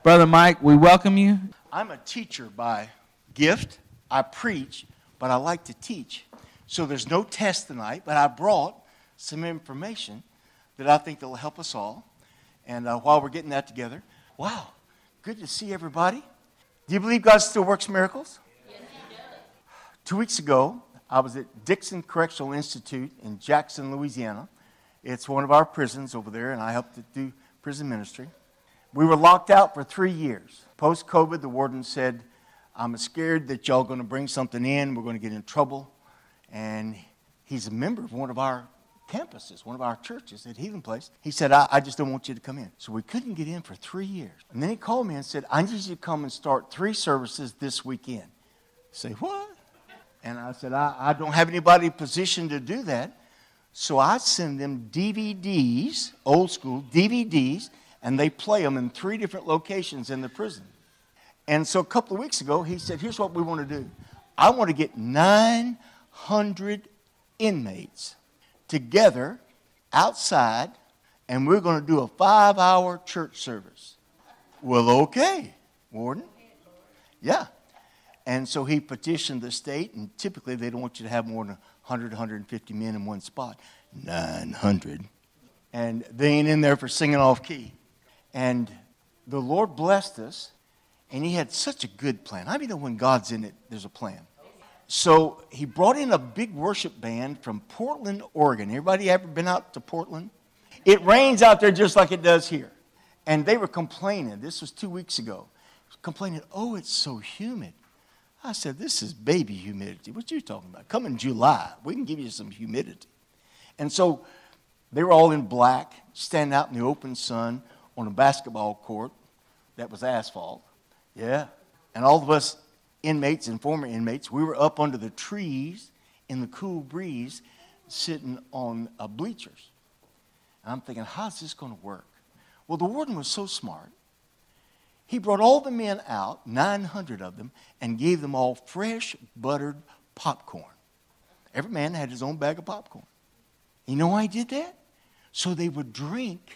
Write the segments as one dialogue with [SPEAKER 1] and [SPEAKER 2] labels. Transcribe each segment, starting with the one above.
[SPEAKER 1] Brother Mike, we welcome you.
[SPEAKER 2] I'm a teacher by gift. I preach, but I like to teach. So there's no test tonight, but I brought some information that I think that will help us all. And while we're getting that together, wow, good to see everybody. Do you believe God still works miracles? Yes, He does. 2 weeks ago, I was at Dixon Correctional Institute in Jackson, Louisiana. It's one of our prisons over there, and I helped to do prison ministry. We were locked out for 3 years. Post-COVID, the warden said, I'm scared that y'all going to bring something in. We're going to get in trouble. And he's a member of one of our campuses, one of our churches at Healing Place. He said, I just don't want you to come in. So we couldn't get in for 3 years. And then he called me and said, I need you to come and start 3 services this weekend. I say, what? And I said, I don't have anybody positioned to do that. So I send them DVDs, old school DVDs, and they play them in 3 different locations in the prison. And so a couple of weeks ago, he said, here's what we want to do. I want to get 900 inmates together outside, and we're going to do a 5-hour church service. Well, okay, warden. Yeah. And so he petitioned the state, and typically they don't want you to have more than 100, 150 men in one spot. 900. And they ain't in there for singing off key. And the Lord blessed us, and He had such a good plan. I mean, when God's in it, there's a plan. So He brought in a big worship band from Portland, Oregon. Everybody ever been out to Portland? It rains out there just like it does here. And they were complaining. This was 2 weeks ago. Complaining, oh, it's so humid. I said, this is baby humidity. What you talking about? Come in July. We can give you some humidity. And so they were all in black, standing out in the open sun on a basketball court that was asphalt. Yeah. And all of us inmates and former inmates, we were up under the trees in the cool breeze sitting on bleachers. And I'm thinking, how's this going to work? Well, the warden was so smart. He brought all the men out, 900 of them, and gave them all fresh buttered popcorn. Every man had his own bag of popcorn. You know why he did that? So they would drink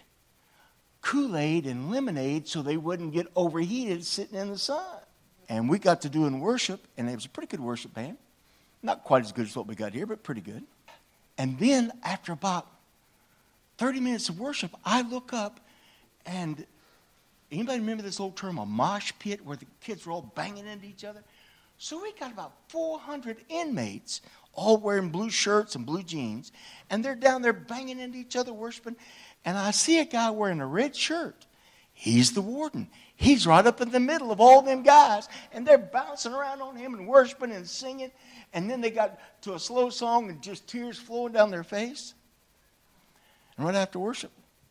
[SPEAKER 2] Kool-Aid and lemonade so they wouldn't get overheated sitting in the sun. And we got to doing worship, and it was a pretty good worship band. Not quite as good as what we got here, but pretty good. And then after about 30 minutes of worship, I look up, and anybody remember this old term, a mosh pit, where the kids were all banging into each other? So we got about 400 inmates, all wearing blue shirts and blue jeans, and they're down there banging into each other, worshiping. And I see a guy wearing a red shirt. He's the warden. He's right up in the middle of all them guys, and they're bouncing around on him and worshiping and singing. And then they got to a slow song and just tears flowing down their face. And right after worship,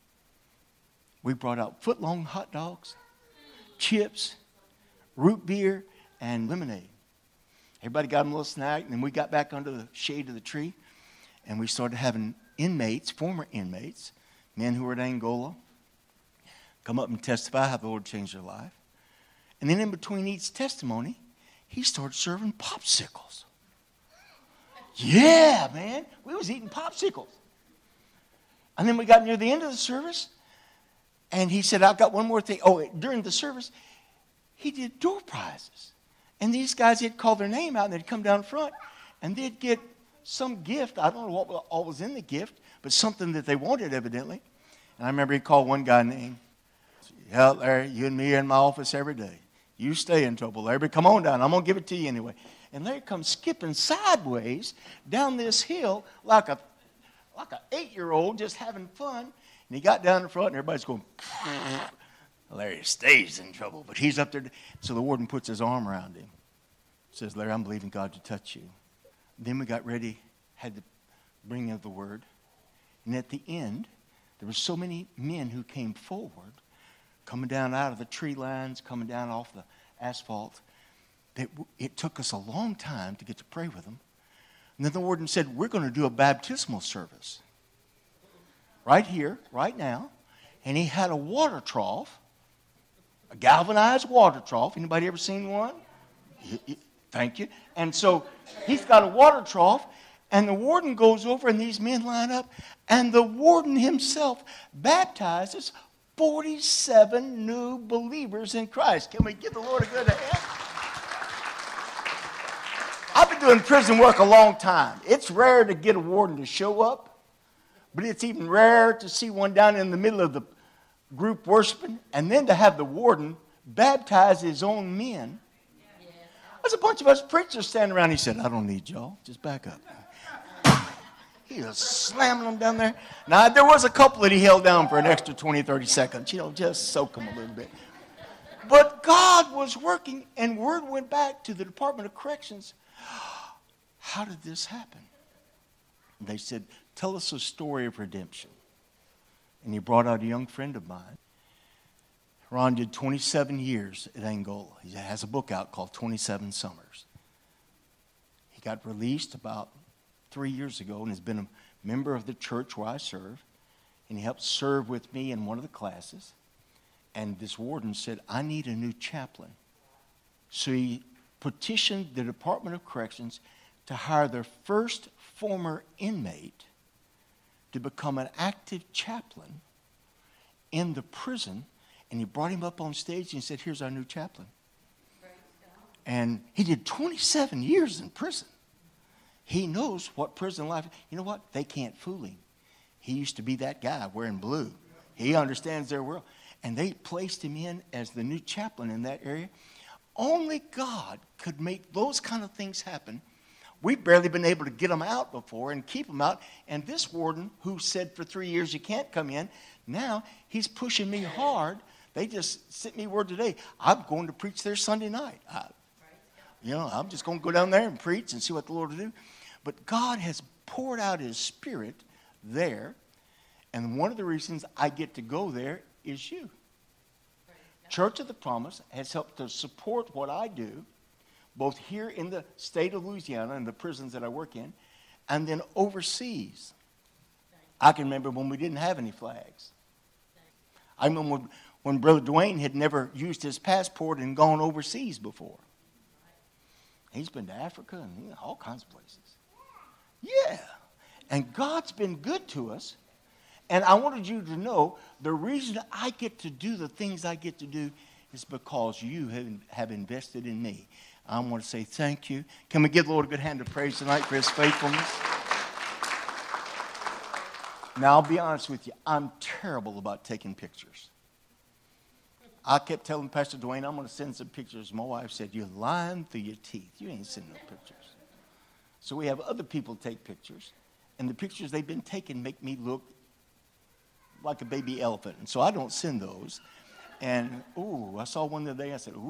[SPEAKER 2] we brought out foot-long hot dogs, chips, root beer, and lemonade. Everybody got them a little snack, and then we got back under the shade of the tree, and we started having inmates, former inmates, men who were in Angola, come up and testify how the Lord changed their life. And then in between each testimony, he started serving popsicles. Yeah, man, we was eating popsicles. And then we got near the end of the service, and he said, I've got one more thing. Oh, during the service, he did door prizes. And these guys, he'd call their name out, and they'd come down front, and they'd get some gift. I don't know what all was in the gift, but something that they wanted, evidently. And I remember he called one guy named, yeah, Larry, you and me are in my office every day. You stay in trouble, Larry, but come on down. I'm going to give it to you anyway. And Larry comes skipping sideways down this hill like a 8-year-old just having fun. And he got down in front, and everybody's going, Larry stays in trouble, but he's up there. So the warden puts his arm around him. Says, Larry, I'm believing God to touch you. Then we got ready, had the bringing of the word. And at the end, there were so many men who came forward, coming down out of the tree lines, coming down off the asphalt, that it took us a long time to get to pray with them. And then the warden said, we're going to do a baptismal service right here, right now. And he had a water trough, a galvanized water trough. Anybody ever seen one? Thank you. And so he's got a water trough, and the warden goes over, and these men line up, and the warden himself baptizes 47 new believers in Christ. Can we give the Lord a good hand? I've been doing prison work a long time. It's rare to get a warden to show up, but it's even rarer to see one down in the middle of the group worshiping, and then to have the warden baptize his own men. There's a bunch of us preachers standing around. He said, I don't need y'all. Just back up. He was slamming them down there. Now, there was a couple that he held down for an extra 20, 30 seconds. Just soak them a little bit. But God was working, and word went back to the Department of Corrections. How did this happen? And they said, tell us a story of redemption. And he brought out a young friend of mine. Ron did 27 years at Angola. He has a book out called 27 Summers. He got released about 3 years ago and has been a member of the church where I serve. And he helped serve with me in one of the classes. And this warden said, I need a new chaplain. So he petitioned the Department of Corrections to hire their first former inmate to become an active chaplain in the prison. And he brought him up on stage and said, here's our new chaplain. And he did 27 years in prison. He knows what prison life is. You know what? They can't fool him. He used to be that guy wearing blue. He understands their world. And they placed him in as the new chaplain in that area. Only God could make those kind of things happen. We've barely been able to get them out before and keep them out. And this warden, who said for 3 years you can't come in, now he's pushing me hard. They just sent me word today. I'm going to preach there Sunday night. I'm just going to go down there and preach and see what the Lord will do. But God has poured out his Spirit there. And one of the reasons I get to go there is you. Church of the Promise has helped to support what I do, both here in the state of Louisiana and the prisons that I work in, and then overseas. I can remember when we didn't have any flags. I remember when Brother Dwayne had never used his passport and gone overseas before. He's been to Africa and all kinds of places. Yeah. And God's been good to us. And I wanted you to know the reason I get to do the things I get to do is because you have invested in me. I want to say thank you. Can we give the Lord a good hand of praise tonight for his faithfulness? Now, I'll be honest with you. I'm terrible about taking pictures. I kept telling Pastor Dwayne, I'm going to send some pictures. My wife said, you're lying through your teeth. You ain't sending no pictures. So we have other people take pictures. And the pictures they've been taking make me look like a baby elephant. And so I don't send those. And, I saw one the other day. I said,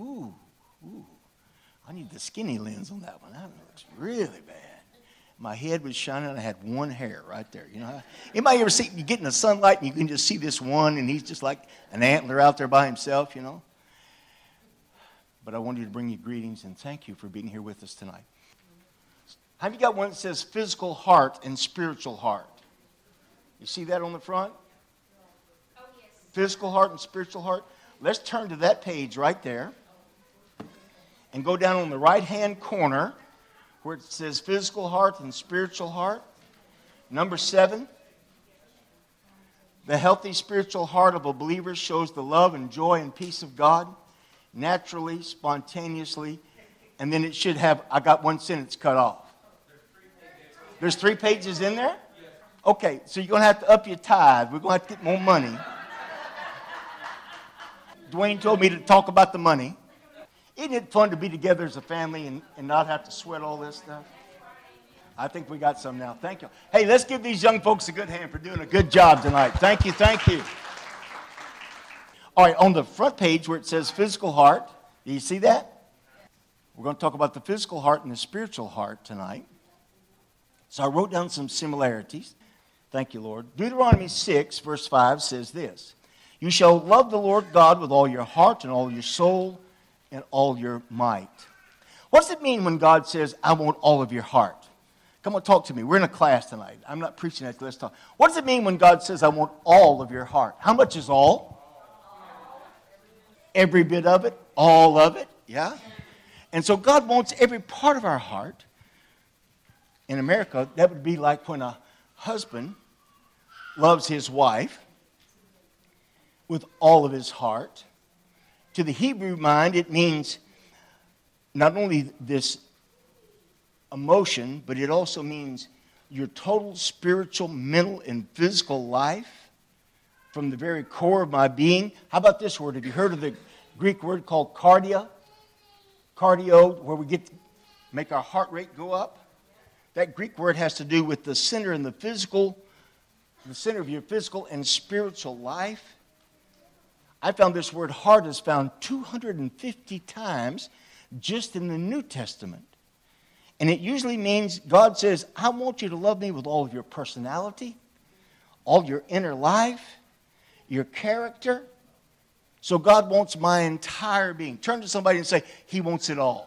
[SPEAKER 2] I need the skinny lens on that one. That looks really bad. My head was shining, and I had one hair right there. Anybody ever see, you get in the sunlight, and you can just see this one, and he's just like an antler out there by himself, But I wanted to bring you greetings, and thank you for being here with us tonight. Have you got one that says physical heart and spiritual heart? You see that on the front? Oh, yes. Physical heart and spiritual heart. Let's turn to that page right there and go down on the right-hand corner where it says physical heart and spiritual heart. Number 7, the healthy spiritual heart of a believer shows the love and joy and peace of God naturally, spontaneously, and then it should have, I got one sentence cut off. There's 3 pages in there? Okay, so you're going to have to up your tithe. We're going to have to get more money. Dwayne told me to talk about the money. Isn't it fun to be together as a family and not have to sweat all this stuff? I think we got some now. Thank you. Hey, let's give these young folks a good hand for doing a good job tonight. Thank you, thank you. All right, on the front page where it says physical heart, do you see that? We're going to talk about the physical heart and the spiritual heart tonight. So I wrote down some similarities. Thank you, Lord. Deuteronomy 6, verse 5 says this. You shall love the Lord God with all your heart and all your soul and all your might. What does it mean when God says, I want all of your heart? Come on, talk to me. We're in a class tonight. I'm not preaching that. Let's talk. What does it mean when God says, I want all of your heart? How much is all? Every bit of it? All of it? Yeah? And so God wants every part of our heart. In America, that would be like when a husband loves his wife, with all of his heart. To the Hebrew mind, it means not only this emotion, but it also means your total spiritual, mental, and physical life from the very core of my being. How about this word? Have you heard of the Greek word called cardia? Cardio, where we get to make our heart rate go up. That Greek word has to do with the center in the physical, the center of your physical and spiritual life. I found this word heart is found 250 times just in the New Testament. And it usually means God says, I want you to love me with all of your personality, all your inner life, your character. So God wants my entire being. Turn to somebody and say, He wants it all.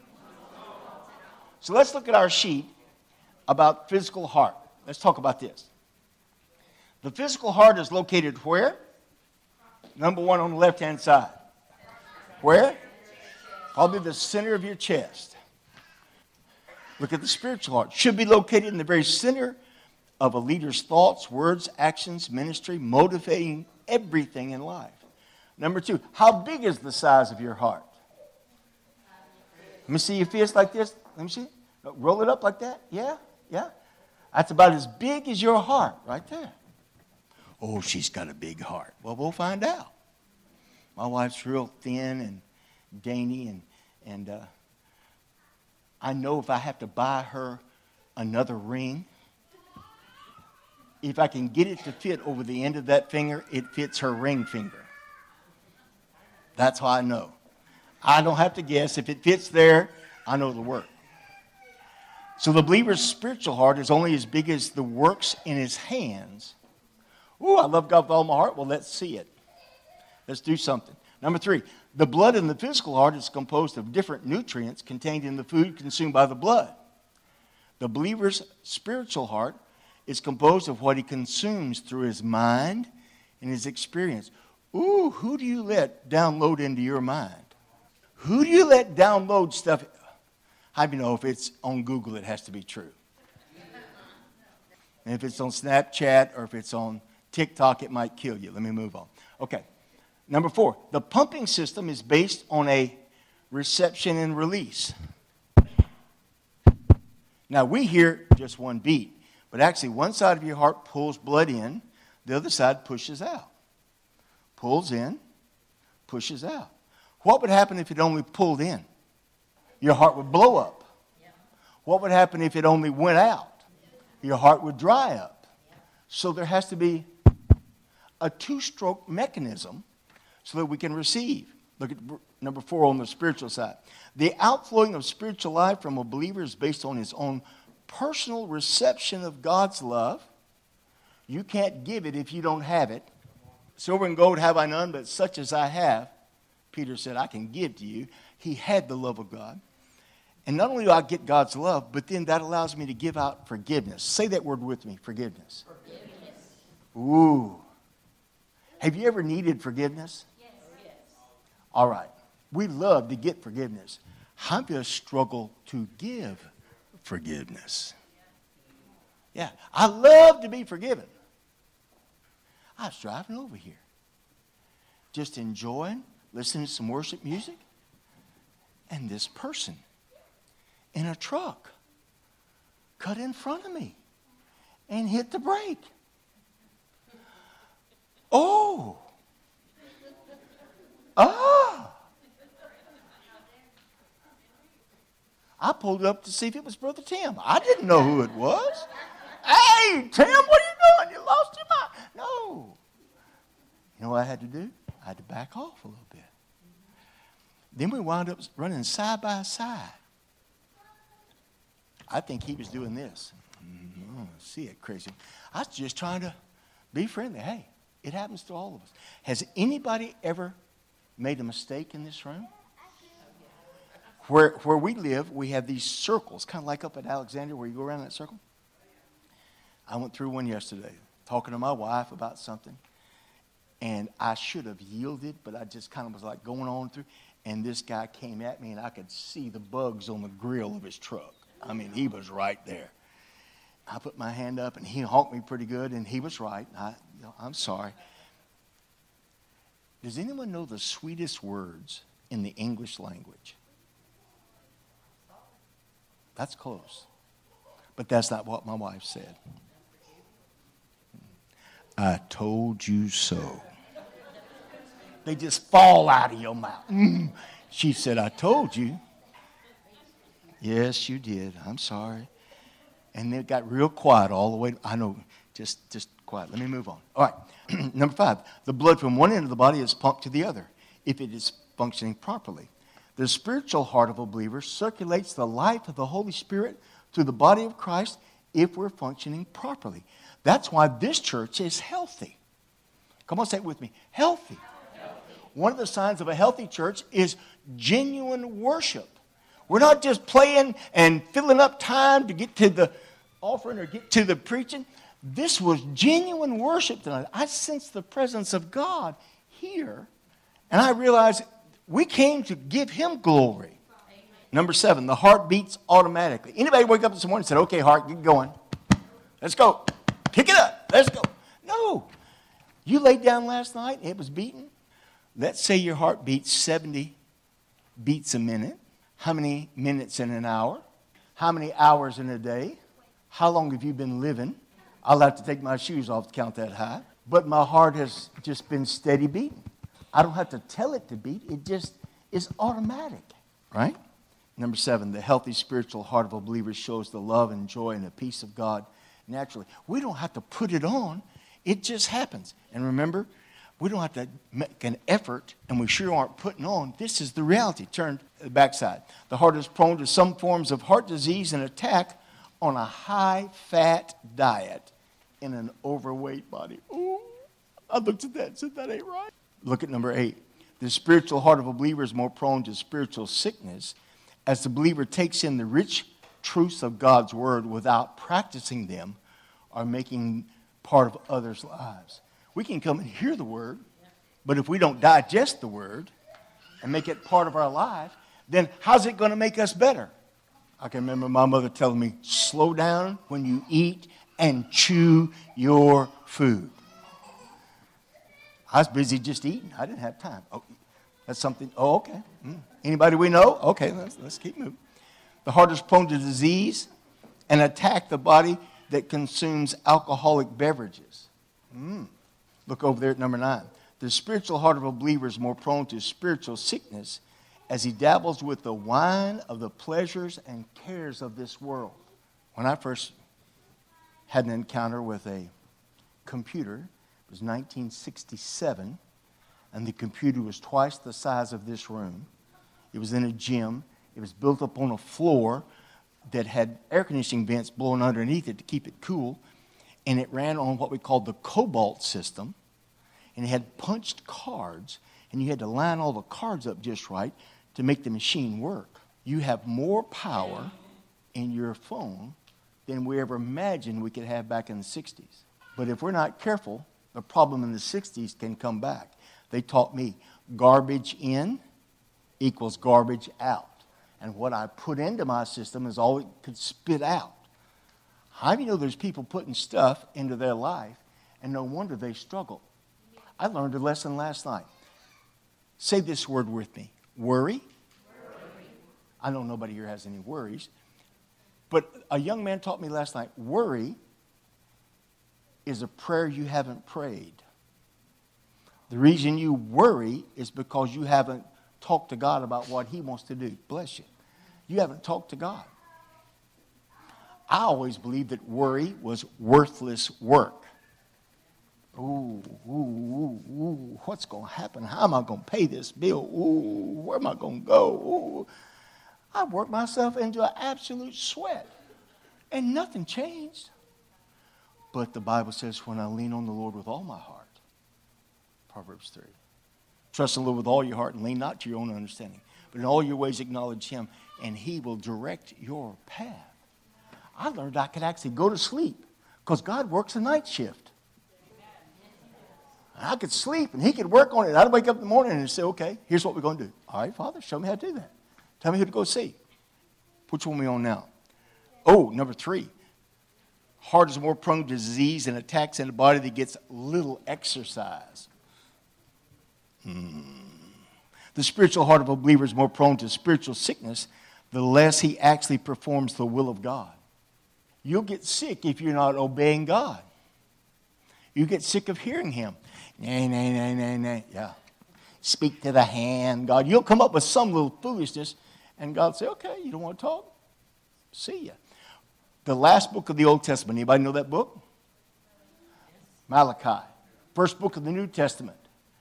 [SPEAKER 2] So let's look at our sheet about physical heart. Let's talk about this. The physical heart is located where? Number one on the left-hand side. Where? Probably the center of your chest. Look at the spiritual heart. Should be located in the very center of a leader's thoughts, words, actions, ministry, motivating everything in life. Number two, how big is the size of your heart? Let me see your fist like this. Let me see. Roll it up like that. Yeah, yeah. That's about as big as your heart right there. Oh, she's got a big heart. Well, we'll find out. My wife's real thin and dainty, and I know if I have to buy her another ring, if I can get it to fit over the end of that finger, it fits her ring finger. That's how I know. I don't have to guess. If it fits there, I know it'll work. So the believer's spiritual heart is only as big as the works in his hands. Ooh, I love God with all my heart. Well, let's see it. Let's do something. Number three, the blood in the physical heart is composed of different nutrients contained in the food consumed by the blood. The believer's spiritual heart is composed of what he consumes through his mind and his experience. Ooh, who do you let download into your mind? Who do you let download stuff? How do you know if it's on Google, it has to be true? And if it's on Snapchat or if it's on TikTok, it might kill you. Let me move on. Okay. Number four, the pumping system is based on a reception and release. Now, we hear just one beat, but actually one side of your heart pulls blood in, the other side pushes out. Pulls in, pushes out. What would happen if it only pulled in? Your heart would blow up. What would happen if it only went out? Your heart would dry up. So there has to be a two-stroke mechanism so that we can receive. Look at number four on the spiritual side. The outflowing of spiritual life from a believer is based on his own personal reception of God's love. You can't give it if you don't have it. Silver and gold have I none, but such as I have, Peter said, I can give to you. He had the love of God. And not only do I get God's love, but then that allows me to give out forgiveness. Say that word with me, forgiveness. Forgiveness. Ooh. Have you ever needed forgiveness? Yes. All right. We love to get forgiveness. How many of us struggle to give forgiveness? Yeah. I love to be forgiven. I was driving over here, just enjoying, listening to some worship music, and this person in a truck cut in front of me and hit the brake. Oh. Ah. I pulled up to see if it was Brother Tim. I didn't know who it was. Hey, Tim, what are you doing? You lost your mind. No. You know what I had to do? I had to back off a little bit. Then we wound up running side by side. I think he was doing this. See it, crazy. I was just trying to be friendly. Hey, it happens to all of us. Has anybody ever made a mistake in this room? Where we live, we have these circles, kind of like up at Alexandria where you go around that circle. I went through one yesterday, talking to my wife about something, and I should have yielded, but I just kind of was like going on through, and this guy came at me, and I could see the bugs on the grill of his truck. I mean, he was right there. I put my hand up, and he honked me pretty good, and he was right. I'm sorry. Does anyone know the sweetest words in the English language? That's close. But that's not what my wife said. I told you so. They just fall out of your mouth. She said, I told you. Yes, you did. I'm sorry. And it got real quiet all the way. I know, just quiet. Let me move on. All right. Number 5, the blood from one end of the body is pumped to the other if it is functioning properly. The spiritual heart of a believer circulates the life of the Holy Spirit through the body of Christ if we're functioning properly. That's why this church is healthy. Come on, say it with me. Healthy. One of the signs of a healthy church is genuine worship. We're not just playing and filling up time to get to the offering or get to the preaching. This was genuine worship tonight. I sensed the presence of God here, and I realized we came to give him glory. Amen. Number 7, the heart beats automatically. Anybody wake up this morning and said, okay, heart, get going. Let's go. Pick it up. Let's go. No. You laid down last night, it was beating. Let's say your heart beats 70 beats a minute. How many minutes in an hour? How many hours in a day? How long have you been living? I'll have to take my shoes off to count that high. But my heart has just been steady beating. I don't have to tell it to beat. It just is automatic, right? Number 7, the healthy spiritual heart of a believer shows the love and joy and the peace of God naturally. We don't have to put it on. It just happens. And remember, we don't have to make an effort, and we sure aren't putting on. This is the reality. Turn to the backside. The heart is prone to some forms of heart disease and attack on a high-fat diet in an overweight body. Ooh, I looked at that and said, that ain't right. Look at number 8. The spiritual heart of a believer is more prone to spiritual sickness as the believer takes in the rich truths of God's word without practicing them or making part of others' lives. We can come and hear the word, but if we don't digest the word and make it part of our life, then how's it going to make us better? I can remember my mother telling me, slow down when you eat and chew your food. I was busy just eating. I didn't have time. Oh, that's something. Oh, okay. Anybody we know? Okay, let's keep moving. The heart is prone to disease and attack the body that consumes alcoholic beverages. Look over there at number 9. The spiritual heart of a believer is more prone to spiritual sickness as he dabbles with the wine of the pleasures and cares of this world. When I first had an encounter with a computer, it was 1967, and the computer was twice the size of this room. It was in a gym. It was built up on a floor that had air conditioning vents blowing underneath it to keep it cool. And it ran on what we called the Cobalt system. And it had punched cards, and you had to line all the cards up just right to make the machine work. You have more power in your phone than we ever imagined we could have back in the 60s. But if we're not careful, the problem in the 60s can come back. They taught me garbage in equals garbage out. And what I put into my system is all it could spit out. How do you know there's people putting stuff into their life, and no wonder they struggle? I learned a lesson last night. Say this word with me. Worry. I know nobody here has any worries. But a young man taught me last night, worry is a prayer you haven't prayed. The reason you worry is because you haven't talked to God about what he wants to do. Bless you. You haven't talked to God. I always believed that worry was worthless work. Ooh, what's going to happen? How am I going to pay this bill? Ooh, where am I going to go? Ooh. I worked myself into an absolute sweat, and nothing changed. But the Bible says, when I lean on the Lord with all my heart, Proverbs 3, trust the Lord with all your heart and lean not to your own understanding, but in all your ways acknowledge him, and he will direct your path. I learned I could actually go to sleep because God works a night shift. I could sleep, and he could work on it. I'd wake up in the morning and say, okay, here's what we're going to do. All right, Father, show me how to do that. Tell me who to go see. Which one are we on now? Oh, number 3. Heart is more prone to disease and attacks in a body that gets little exercise. The spiritual heart of a believer is more prone to spiritual sickness the less he actually performs the will of God. You'll get sick if you're not obeying God. You get sick of hearing him. Nay, nay, nay, nay, nay. Yeah. Speak to the hand, God. You'll come up with some little foolishness, and God will say, okay, you don't want to talk? See ya. The last book of the Old Testament. Anybody know that book? Malachi. First book of the New Testament.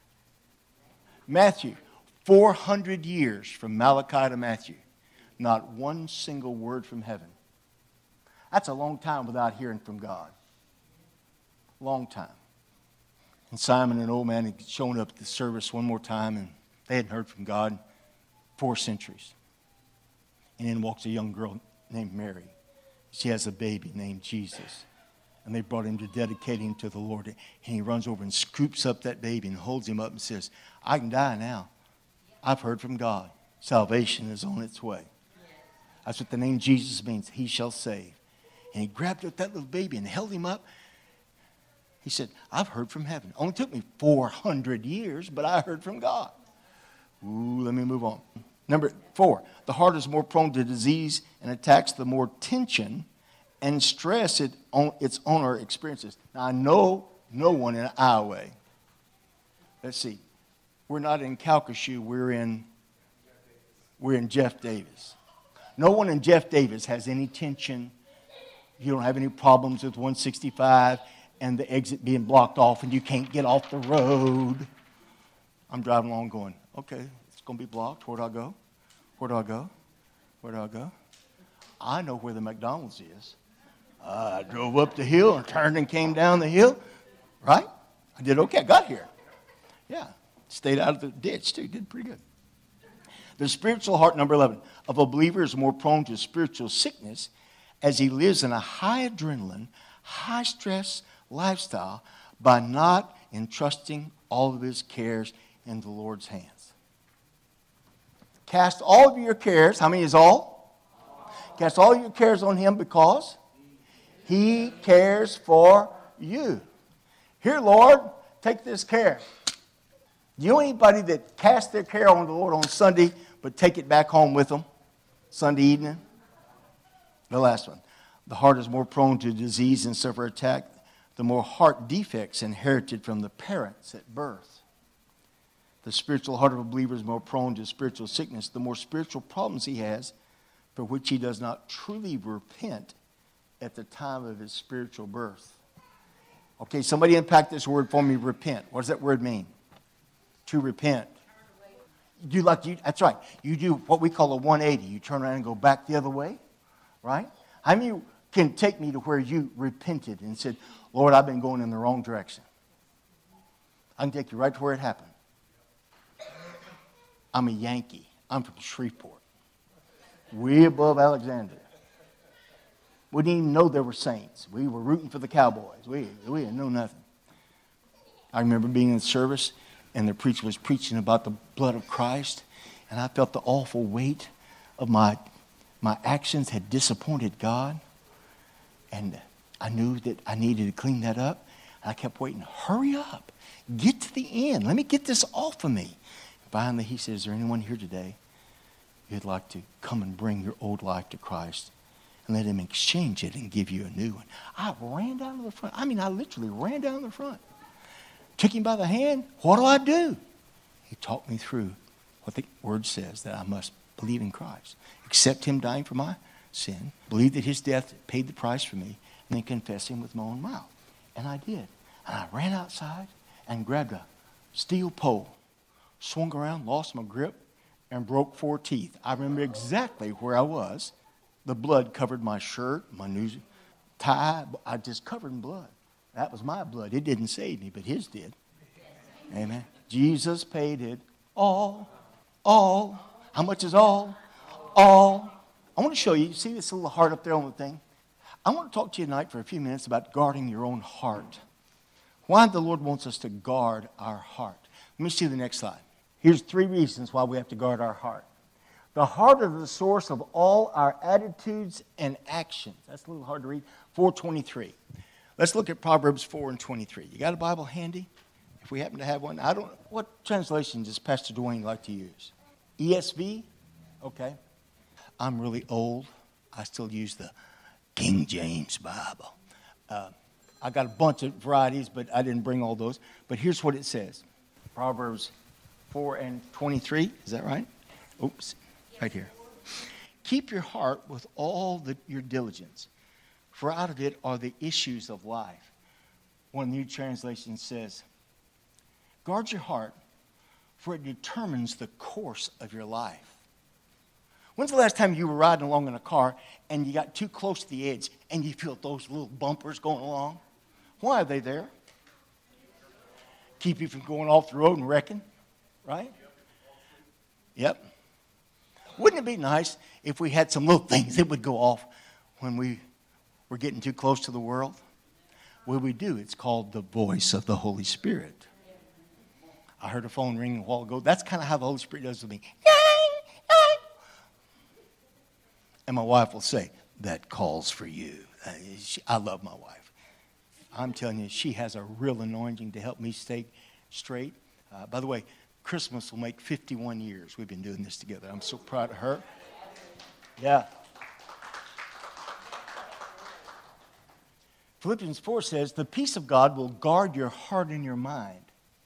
[SPEAKER 2] Matthew. 400 years from Malachi to Matthew. Not one single word from heaven. That's a long time without hearing from God. Long time. And Simon, an old man, had shown up at the service one more time, and they hadn't heard from God in 4 centuries. And in walks a young girl named Mary. She has a baby named Jesus. And they brought him to dedicate him to the Lord. And he runs over and scoops up that baby and holds him up and says, I can die now. I've heard from God. Salvation is on its way. That's what the name Jesus means. He shall save. And he grabbed up that little baby and held him up. He said, I've heard from heaven. Only took me 400 years, but I heard from God. Ooh, let me move on. Number 4, the heart is more prone to disease and attacks the more tension and stress its owner experiences. Now, I know no one in Iowa. Let's see. We're not in Calcasieu. We're in Jeff Davis. No one in Jeff Davis has any tension. You don't have any problems with 165 and the exit being blocked off and you can't get off the road. I'm driving along going, okay, it's going to be blocked. Where do I go? Where do I go? Where do I go? I know where the McDonald's is. I drove up the hill and turned and came down the hill. Right? I did okay. I got here. Yeah. Stayed out of the ditch, too. Did pretty good. The spiritual heart, number 11, of a believer is more prone to spiritual sickness as he lives in a high adrenaline, high stress lifestyle by not entrusting all of his cares in the Lord's hands. Cast all of your cares. How many is all? Cast all your cares on him because he cares for you. Here, Lord, take this care. Do you know anybody that cast their care on the Lord on Sunday but take it back home with them Sunday evening? The last one. The heart is more prone to disease and suffer attack the more heart defects inherited from the parents at birth. The spiritual heart of a believer is more prone to spiritual sickness the more spiritual problems he has for which he does not truly repent at the time of his spiritual birth. Okay, somebody unpack this word for me, repent. What does that word mean? To repent. That's right. You do what we call a 180. You turn around and go back the other way, right? How many of you can take me to where you repented and said, Lord, I've been going in the wrong direction? I can take you right to where it happened. I'm a Yankee. I'm from Shreveport, way above Alexandria. We didn't even know there were saints. We were rooting for the Cowboys. We didn't know nothing. I remember being in the service, and the preacher was preaching about the blood of Christ, and I felt the awful weight of my actions had disappointed God, and I knew that I needed to clean that up. And I kept waiting. Hurry up. Get to the end. Let me get this off of me. Finally, he said, is there anyone here today who'd like to come and bring your old life to Christ and let him exchange it and give you a new one? I ran down to the front. I literally ran down to the front. Took him by the hand. What do? He talked me through what the word says, that I must believe in Christ, accept him dying for my sin, believe that his death paid the price for me, and then confess him with my own mouth. And I did. And I ran outside and grabbed a steel pole, swung around, lost my grip, and broke 4 teeth. I remember exactly where I was. The blood covered my shirt, my new tie. I just covered in blood. That was my blood. It didn't save me, but his did. Amen. Jesus paid it all. All. How much is all? All. I want to show you. See this little heart up there on the thing? I want to talk to you tonight for a few minutes about guarding your own heart. Why the Lord wants us to guard our heart. Let me see the next slide. Here's 3 reasons why we have to guard our heart. The heart is the source of all our attitudes and actions. That's a little hard to read. 4:23. Let's look at Proverbs 4:23. You got a Bible handy? If we happen to have one, I don't. What translation does Pastor Dwayne like to use? ESV? Okay. I'm really old. I still use the King James Bible. I got a bunch of varieties, but I didn't bring all those. But here's what it says. Proverbs 4:23. Is that right? Oops. Right here. Keep your heart with all your diligence, for out of it are the issues of life. One new translation says, guard your heart, for it determines the course of your life. When's the last time you were riding along in a car and you got too close to the edge and you feel those little bumpers going along? Why are they there? Keep you from going off the road and wrecking, right? Yep. Wouldn't it be nice if we had some little things that would go off when we were getting too close to the world? Well, we do. It's called the voice of the Holy Spirit. I heard a phone ring a while ago. That's kind of how the Holy Spirit does with me. And my wife will say, that calls for you. I love my wife. I'm telling you, she has a real anointing to help me stay straight. By the way, Christmas will make 51 years we've been doing this together. I'm so proud of her. Yeah. Philippians 4 says, the peace of God will guard your heart and your mind.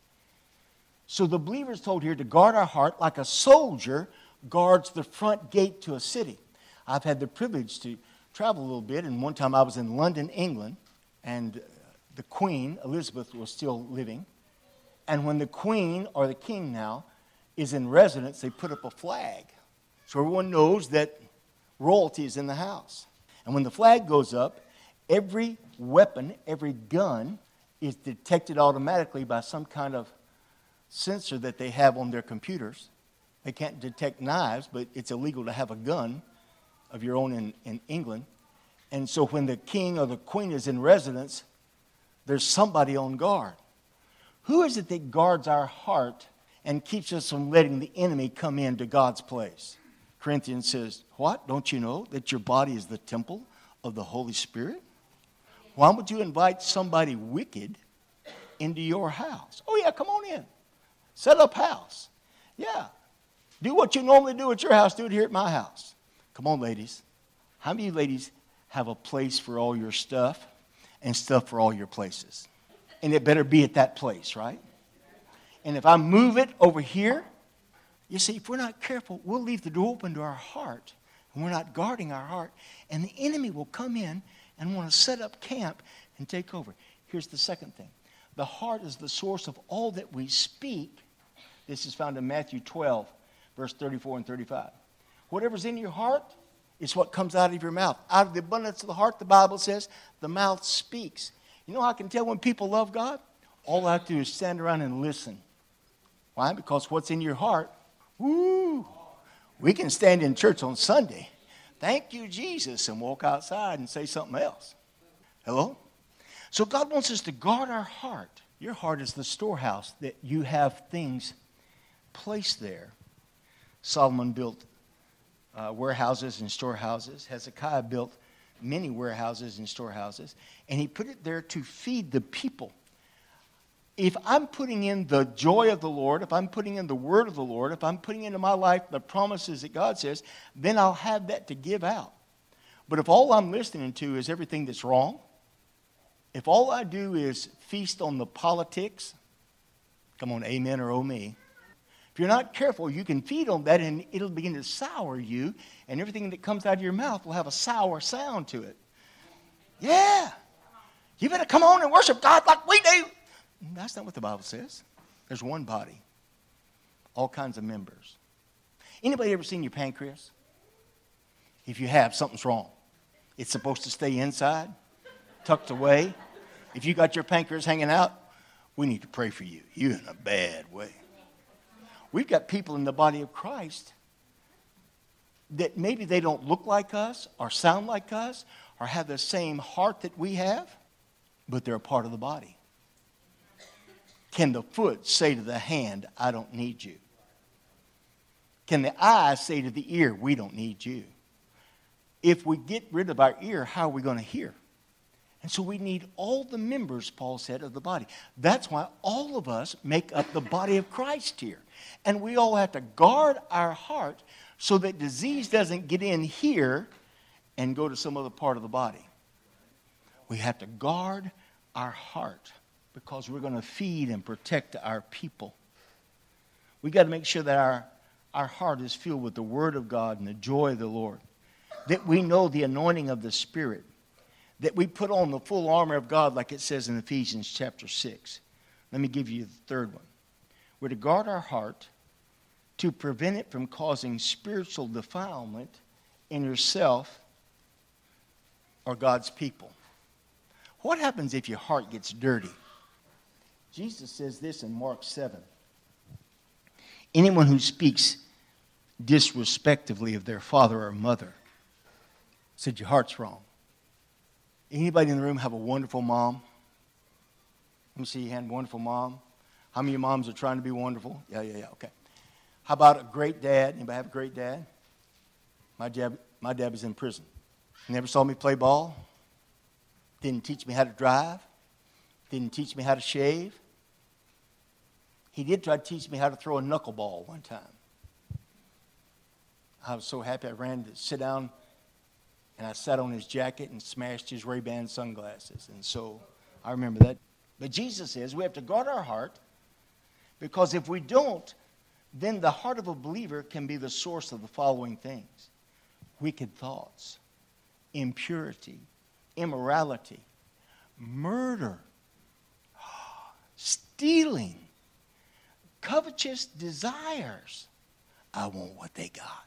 [SPEAKER 2] So the believer is told here to guard our heart like a soldier guards the front gate to a city. I've had the privilege to travel a little bit, and one time I was in London, England, and the Queen, Elizabeth, was still living. And when the Queen, or the King now, is in residence, they put up a flag. So everyone knows that royalty is in the house. And when the flag goes up, every weapon, every gun is detected automatically by some kind of sensor that they have on their computers. They can't detect knives, but it's illegal to have a gun of your own in England. And so when the king or the queen is in residence, there's somebody on guard. Who is it that guards our heart and keeps us from letting the enemy come into God's place? Corinthians says, what? Don't you know that your body is the temple of the Holy Spirit? Why would you invite somebody wicked into your house? Oh, yeah, come on in. Set up house. Yeah. Do what you normally do at your house. Do it here at my house. Come on, ladies. How many ladies have a place for all your stuff and stuff for all your places? And it better be at that place, right? And if I move it over here, you see, if we're not careful, we'll leave the door open to our heart. And we're not guarding our heart. And the enemy will come in and want to set up camp and take over. Here's the second thing. The heart is the source of all that we speak. This is found in Matthew 12, verse 34 and 35. Whatever's in your heart is what comes out of your mouth. Out of the abundance of the heart, the Bible says, the mouth speaks. You know how I can tell when people love God? All I have to do is stand around and listen. Why? Because what's in your heart, woo, we can stand in church on Sunday, thank you, Jesus, and walk outside and say something else. Hello? So God wants us to guard our heart. Your heart is the storehouse that you have things placed there. Solomon built warehouses and storehouses. Hezekiah built many warehouses and storehouses. And he put it there to feed the people. If I'm putting in the joy of the Lord, if I'm putting in the word of the Lord, if I'm putting into my life the promises that God says, then I'll have that to give out. But if all I'm listening to is everything that's wrong, if all I do is feast on the politics, come on, amen or oh me. If you're not careful, you can feed on that and it'll begin to sour you, and everything that comes out of your mouth will have a sour sound to it. Yeah. You better come on and worship God like we do. That's not what the Bible says. There's one body, all kinds of members. Anybody ever seen your pancreas? If you have, something's wrong. It's supposed to stay inside, tucked away. If you got your pancreas hanging out, we need to pray for you. You're in a bad way. We've got people in the body of Christ that maybe they don't look like us or sound like us or have the same heart that we have, but they're a part of the body. Can the foot say to the hand, I don't need you? Can the eye say to the ear, we don't need you? If we get rid of our ear, how are we going to hear? And so we need all the members, Paul said, of the body. That's why all of us make up the body of Christ here. And we all have to guard our heart so that disease doesn't get in here and go to some other part of the body. We have to guard our heart because we're going to feed and protect our people. We got to make sure that our heart is filled with the Word of God and the joy of the Lord. That we know the anointing of the Spirit. That we put on the full armor of God like it says in Ephesians chapter 6. Let me give you the third one. We're to guard our heart to prevent it from causing spiritual defilement in yourself or God's people. What happens if your heart gets dirty? Jesus says this in Mark 7. Anyone who speaks disrespectfully of their father or mother said your heart's wrong. Anybody in the room have a wonderful mom? Let me see your hand. Wonderful mom. How many of your moms are trying to be wonderful? Yeah, okay. How about a great dad? Anybody have a great dad? My dad was in prison. Never saw me play ball. Didn't teach me how to drive. Didn't teach me how to shave. He did try to teach me how to throw a knuckleball one time. I was so happy I ran to sit down and I sat on his jacket and smashed his Ray-Ban sunglasses. And so I remember that. But Jesus says we have to guard our heart because if we don't, then the heart of a believer can be the source of the following things: wicked thoughts, impurity, immorality, murder, stealing, covetous desires. I want what they got.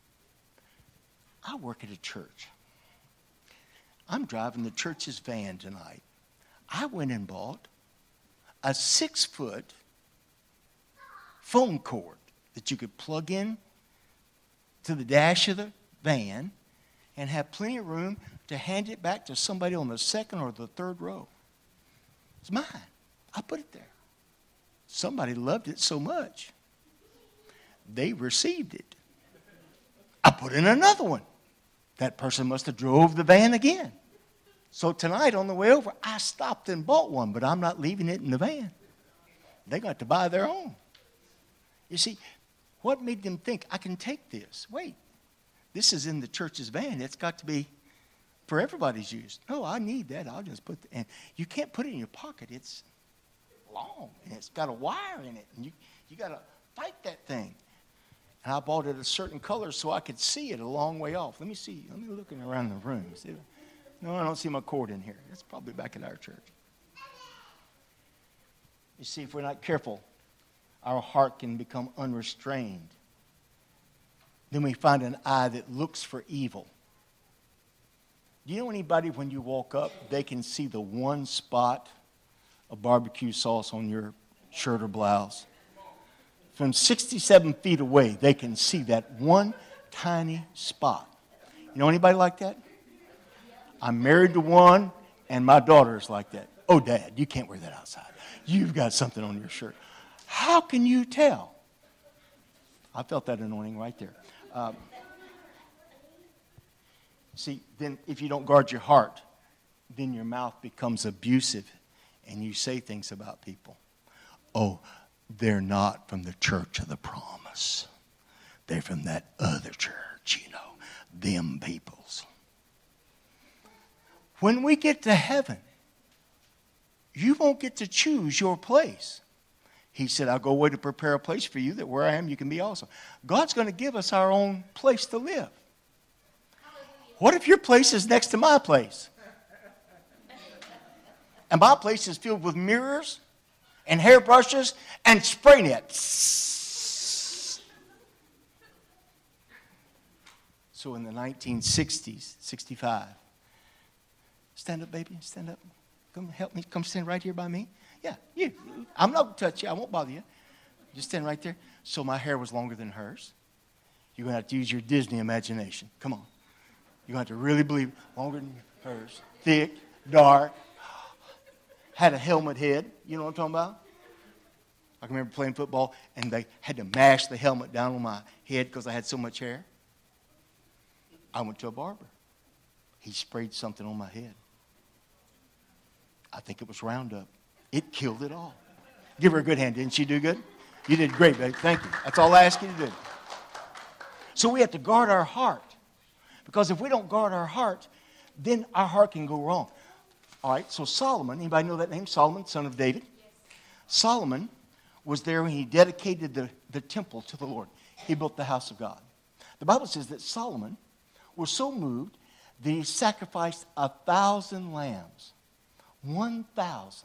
[SPEAKER 2] I work at a church. I'm driving the church's van tonight. I went and bought a 6-foot phone cord that you could plug in to the dash of the van and have plenty of room to hand it back to somebody on the second or the third row. It's mine. I put it there. Somebody loved it so much, they received it. I put in another one. That person must have drove the van again. So tonight on the way over, I stopped and bought one, but I'm not leaving it in the van. They got to buy their own. You see, what made them think, I can take this? Wait, this is in the church's van. It's got to be for everybody's use. No, I need that. I'll just put and you can't put it in your pocket. It's long, and it's got a wire in it, and you got to fight that thing. And I bought it a certain color so I could see it a long way off. Let me see. Let me look around the room. See? No, I don't see my cord in here. It's probably back at our church. You see, if we're not careful, our heart can become unrestrained. Then we find an eye that looks for evil. Do you know anybody when you walk up, they can see the one spot of barbecue sauce on your shirt or blouse? From 67 feet away, they can see that one tiny spot. You know anybody like that? I'm married to one, and my daughter is like that. Oh, Dad, you can't wear that outside. You've got something on your shirt. How can you tell? I felt that anointing right there. See, then if you don't guard your heart, then your mouth becomes abusive, and you say things about people. Oh, they're not from the church of the promise. They're from that other church, them peoples. When we get to heaven, you won't get to choose your place. He said, I'll go away to prepare a place for you that where I am you can be also. God's going to give us our own place to live. What if your place is next to my place? And my place is filled with mirrors and hairbrushes and spray nets. So in the 1960s, 65, stand up, baby, stand up. Come help me. Come stand right here by me. Yeah, you. I'm not going to touch you. I won't bother you. Just stand right there. So my hair was longer than hers. You're going to have to use your Disney imagination. Come on. You're going to have to really believe longer than hers. Thick, dark. Had a helmet head. You know what I'm talking about? I can remember playing football, and they had to mash the helmet down on my head because I had so much hair. I went to a barber. He sprayed something on my head. I think it was Roundup. It killed it all. Give her a good hand. Didn't she do good? You did great, babe. Thank you. That's all I ask you to do. So we have to guard our heart. Because if we don't guard our heart, then our heart can go wrong. All right, so Solomon, anybody know that name? Solomon, son of David? Yes. Solomon was there when he dedicated the temple to the Lord. He built the house of God. The Bible says that Solomon was so moved that he sacrificed 1,000 lambs. 1,000.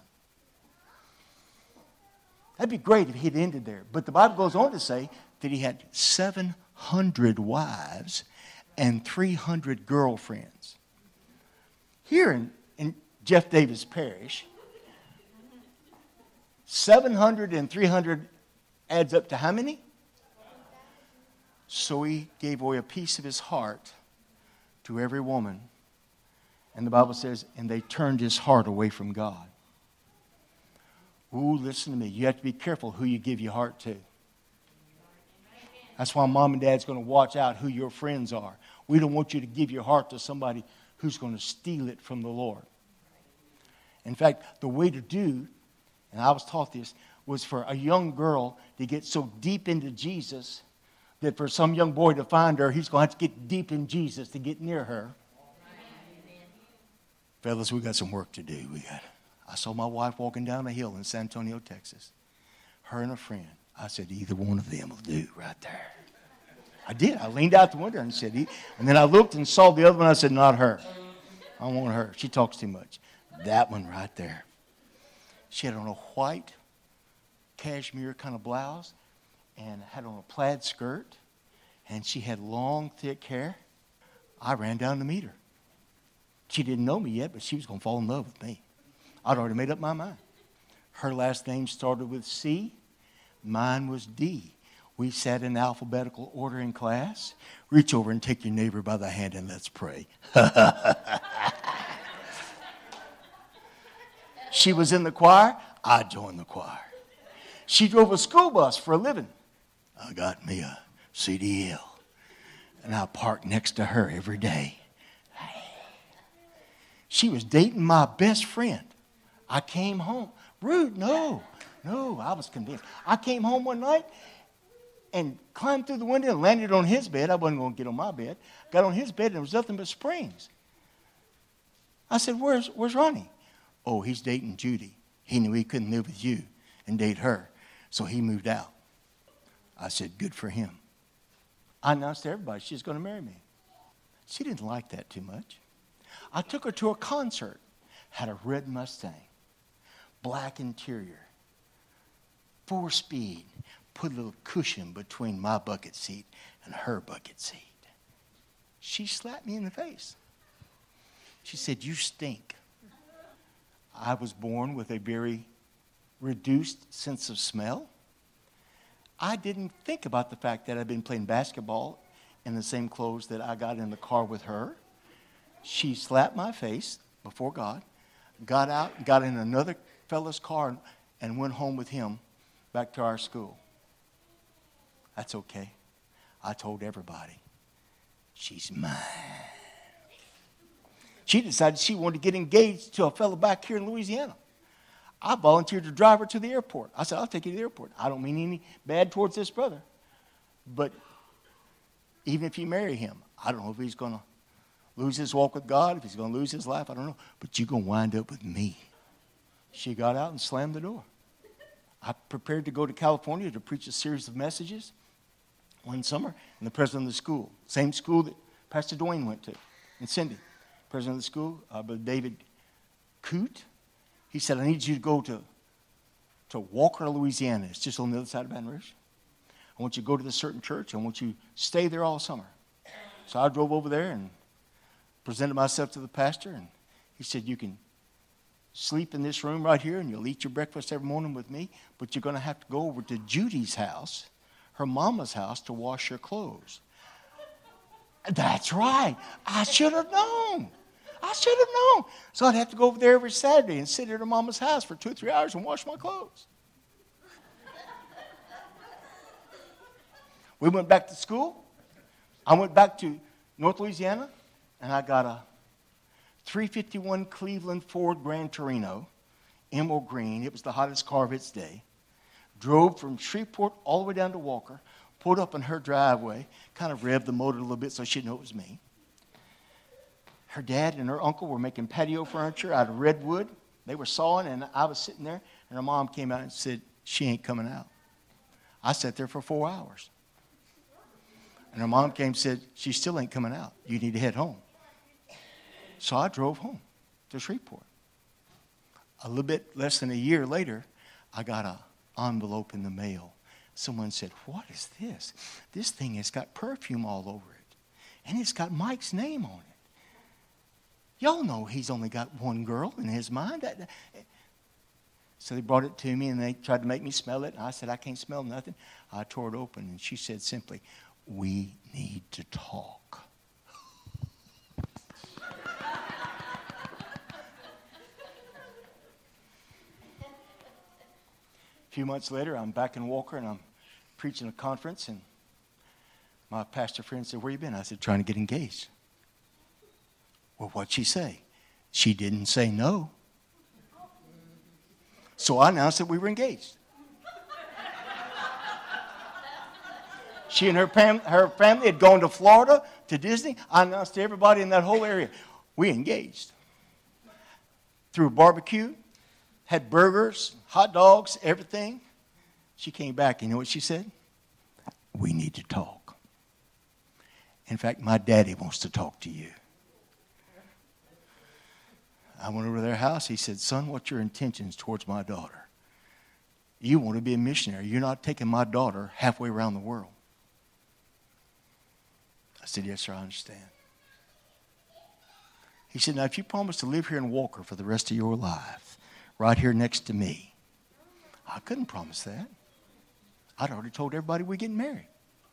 [SPEAKER 2] That'd be great if he'd ended there. But the Bible goes on to say that he had 700 wives and 300 girlfriends. Here in Jeff Davis Parish, 700 and 300 adds up to how many? So he gave away a piece of his heart to every woman. And the Bible says, and they turned his heart away from God. Ooh, listen to me. You have to be careful who you give your heart to. That's why mom and dad's going to watch out who your friends are. We don't want you to give your heart to somebody who's going to steal it from the Lord. In fact, the way to do, and I was taught this, was for a young girl to get so deep into Jesus that for some young boy to find her, he's going to have to get deep in Jesus to get near her. Fellas, we got some work to do. I saw my wife walking down a hill in San Antonio, Texas. Her and a friend. I said, either one of them will do right there. I did. I leaned out the window and said, and then I looked and saw the other one. I said, not her. I don't want her. She talks too much. That one right there. She had on a white cashmere kind of blouse and had on a plaid skirt. And she had long, thick hair. I ran down to meet her. She didn't know me yet, but she was going to fall in love with me. I'd already made up my mind. Her last name started with C. Mine was D. We sat in alphabetical order in class. Reach over and take your neighbor by the hand and let's pray. She was in the choir. I joined the choir. She drove a school bus for a living. I got me a CDL. And I parked next to her every day. She was dating my best friend. I came home. Rude, no, I was convinced. I came home one night and climbed through the window and landed on his bed. I wasn't going to get on my bed. Got on his bed and there was nothing but springs. I said, where's Ronnie? Oh, he's dating Judy. He knew he couldn't live with you and date her, so he moved out. I said, good for him. I announced to everybody she's going to marry me. She didn't like that too much. I took her to a concert. Had a red Mustang, black interior, 4-speed, put a little cushion between my bucket seat and her bucket seat. She slapped me in the face. She said, you stink. I was born with a very reduced sense of smell. I didn't think about the fact that I'd been playing basketball in the same clothes that I got in the car with her. She slapped my face before God, got out, got in another fellow's car, and went home with him back to our school. That's okay. I told everybody, she's mine. She decided she wanted to get engaged to a fellow back here in Louisiana. I volunteered to drive her to the airport. I said, I'll take you to the airport. I don't mean any bad towards this brother. But even if you marry him, I don't know if he's going to lose his walk with God, if he's going to lose his life, I don't know. But you're going to wind up with me. She got out and slammed the door. I prepared to go to California to preach a series of messages one summer, and the president of the school, same school that Pastor Dwayne went to, and Cindy, president of the school, Brother David Coote, he said, I need you to go to Walker, Louisiana. It's just on the other side of Baton Rouge. I want you to go to this certain church. I want you to stay there all summer. So I drove over there and presented myself to the pastor, and he said, you can sleep in this room right here, and you'll eat your breakfast every morning with me, but you're going to have to go over to Judy's house, her mama's house, to wash your clothes. That's right. I should have known. So I'd have to go over there every Saturday and sit at her mama's house for 2 or 3 hours and wash my clothes. We went back to school. I went back to North Louisiana, and I got a 351 Cleveland Ford Gran Torino emerald green. It was the hottest car of its day. Drove from Shreveport all the way down to Walker, pulled up in her driveway, kind of revved the motor a little bit so she'd know it was me. Her dad and her uncle were making patio furniture out of redwood. They were sawing, and I was sitting there, and her mom came out and said, she ain't coming out. I sat there for 4 hours. And her mom came and said, she still ain't coming out. You need to head home. So I drove home to Shreveport. A little bit less than a year later, I got an envelope in the mail. Someone said, what is this? This thing has got perfume all over it. And it's got Mike's name on it. Y'all know he's only got one girl in his mind. So they brought it to me, and they tried to make me smell it. And I said, I can't smell nothing. I tore it open, and she said simply, we need to talk. A few months later, I'm back in Walker, and I'm preaching a conference, and my pastor friend said, where you been? I said, trying to get engaged. Well, what'd she say? She didn't say no. So I announced that we were engaged. She and her family had gone to Florida, to Disney. I announced to everybody in that whole area, we engaged. Threw a barbecue, had burgers, hot dogs, everything. She came back, you know what she said? We need to talk. In fact, my daddy wants to talk to you. I went over to their house. He said, son, what's your intentions towards my daughter? You want to be a missionary. You're not taking my daughter halfway around the world. I said, yes, sir, I understand. He said, now, if you promise to live here in Walker for the rest of your life, right here next to me, I couldn't promise that. I'd already told everybody we're getting married.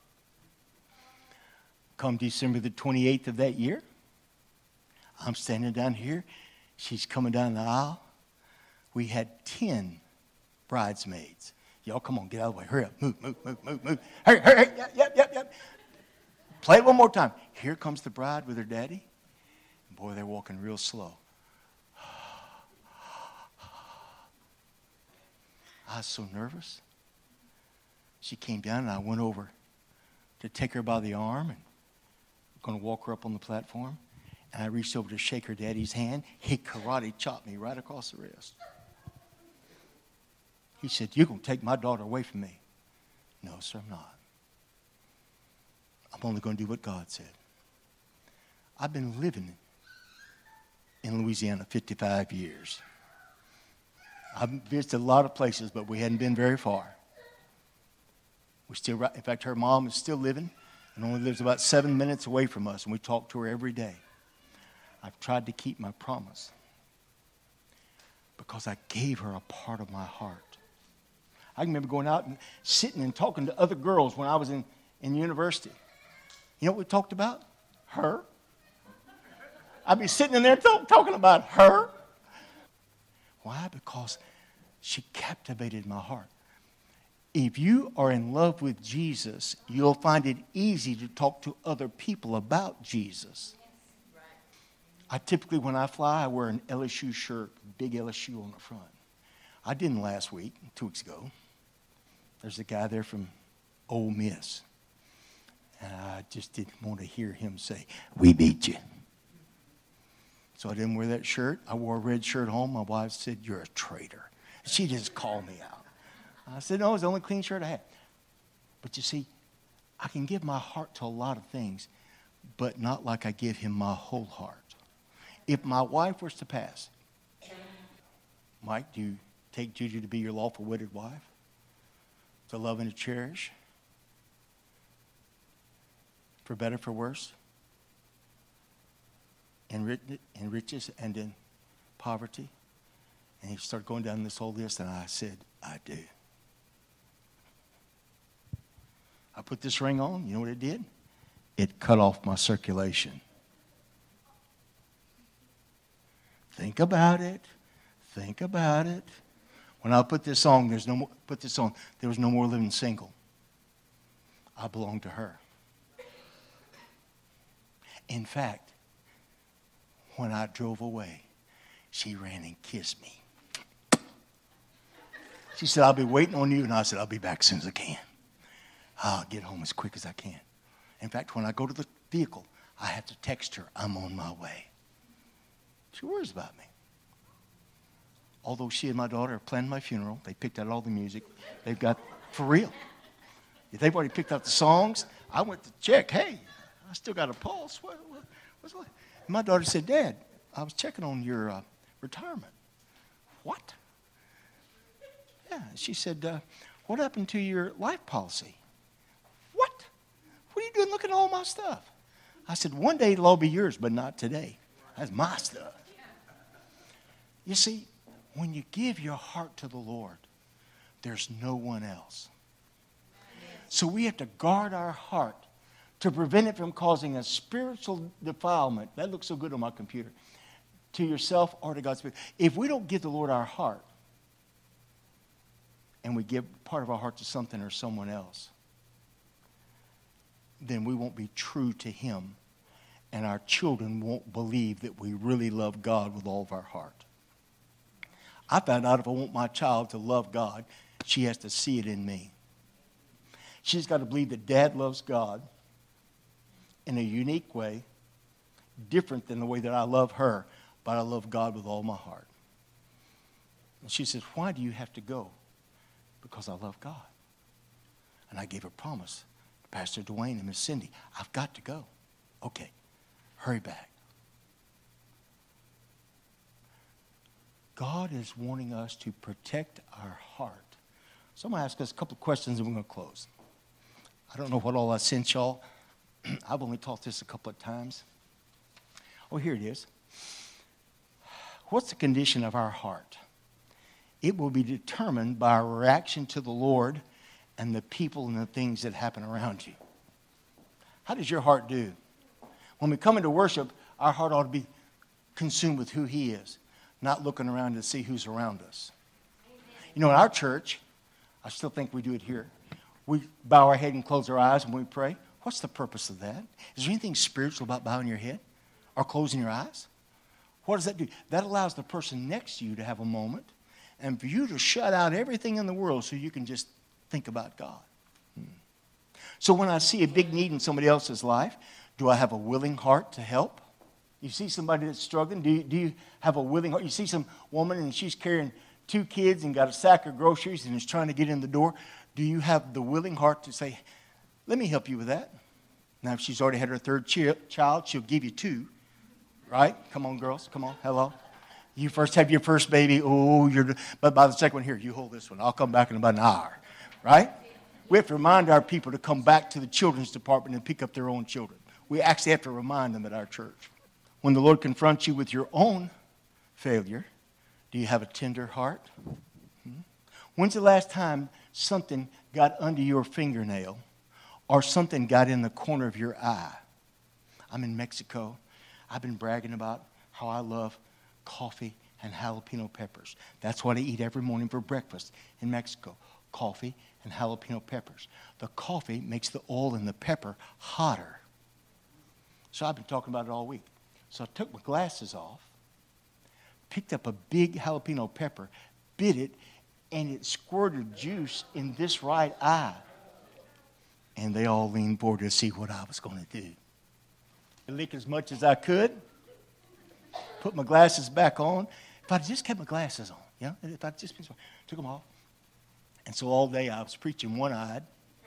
[SPEAKER 2] Come December the 28th of that year, I'm standing down here. She's coming down the aisle. We had 10 bridesmaids. Y'all, come on, get out of the way. Hurry up. Move. Hurry. Yep. Play it one more time. Here comes the bride with her daddy. And boy, they're walking real slow. I was so nervous. She came down, and I went over to take her by the arm and going to walk her up on the platform. And I reached over to shake her daddy's hand. He karate chopped me right across the wrist. He said, you're going to take my daughter away from me. No, sir, I'm not. I'm only going to do what God said. I've been living in Louisiana 55 years. I've visited a lot of places, but we hadn't been very far. In fact, her mom is still living and only lives about 7 minutes away from us, and we talk to her every day. I've tried to keep my promise because I gave her a part of my heart. I remember going out and sitting and talking to other girls when I was in university. You know what we talked about? Her. I'd be sitting in there talking about her. Why? Because she captivated my heart. If you are in love with Jesus, you'll find it easy to talk to other people about Jesus. I typically, when I fly, I wear an LSU shirt, big LSU on the front. I didn't last week, 2 weeks ago. There's a guy there from Ole Miss. And I just didn't want to hear him say, we beat you. So I didn't wear that shirt. I wore a red shirt home. My wife said, you're a traitor. She just called me out. I said, no, it's the only clean shirt I had. But you see, I can give my heart to a lot of things, but not like I give him my whole heart. If my wife was to pass, Mike, do you take Judy to be your lawful wedded wife? To love and to cherish? For better, for worse? In riches and in poverty? And he started going down this whole list, and I said, I do. I put this ring on. You know what it did? It cut off my circulation. Think about it. Think about it. When I put this on, there was no more living single. I belong to her. In fact, when I drove away, she ran and kissed me. She said, I'll be waiting on you. And I said, I'll be back as soon as I can. I'll get home as quick as I can. In fact, when I go to the vehicle, I have to text her, I'm on my way. She worries about me. Although she and my daughter are planning my funeral, they picked out all the music. They've got, for real. They've already picked out the songs. I went to check. Hey, I still got a pulse. What's what? My daughter said, Dad, I was checking on your retirement. What? Yeah, she said, what happened to your life policy? What? What are you doing looking at all my stuff? I said, one day it'll all be yours, but not today. That's my stuff. You see, when you give your heart to the Lord, there's no one else. So we have to guard our heart to prevent it from causing a spiritual defilement. That looks so good on my computer. To yourself or to God's Spirit. If we don't give the Lord our heart, and we give part of our heart to something or someone else, then we won't be true to Him, and our children won't believe that we really love God with all of our heart. I found out if I want my child to love God, she has to see it in me. She's got to believe that Dad loves God in a unique way, different than the way that I love her, but I love God with all my heart. And she says, why do you have to go? Because I love God. And I gave a promise to Pastor Dwayne and Miss Cindy. I've got to go. Okay, hurry back. God is wanting us to protect our heart. So I'm going to ask us a couple of questions and we're going to close. I don't know what all I sent y'all. I've only taught this a couple of times. Oh, here it is. What's the condition of our heart? It will be determined by our reaction to the Lord and the people and the things that happen around you. How does your heart do? When we come into worship, our heart ought to be consumed with who He is, not looking around to see who's around us. You know, in our church, I still think we do it here. We bow our head and close our eyes when we pray. What's the purpose of that? Is there anything spiritual about bowing your head or closing your eyes? What does that do? That allows the person next to you to have a moment and for you to shut out everything in the world so you can just think about God. So when I see a big need in somebody else's life, do I have a willing heart to help? You see somebody that's struggling, do you have a willing heart? You see some woman and she's carrying 2 kids and got a sack of groceries and is trying to get in the door. Do you have the willing heart to say, let me help you with that? Now, if she's already had her 3rd child, she'll give you 2, right? Come on, girls. Come on. Hello. You first have your first baby. Oh, but by the second one, here, you hold this one. I'll come back in about an hour, right? We have to remind our people to come back to the children's department and pick up their own children. We actually have to remind them at our church. When the Lord confronts you with your own failure, do you have a tender heart? When's the last time something got under your fingernail or something got in the corner of your eye? I'm in Mexico. I've been bragging about how I love coffee and jalapeno peppers. That's what I eat every morning for breakfast in Mexico, coffee and jalapeno peppers. The coffee makes the oil in the pepper hotter. So I've been talking about it all week. So I took my glasses off, picked up a big jalapeno pepper, bit it, and it squirted juice in this right eye. And they all leaned forward to see what I was going to do. I licked as much as I could, put my glasses back on. If I just kept my glasses on, if I just took them off. And so all day I was preaching one-eyed.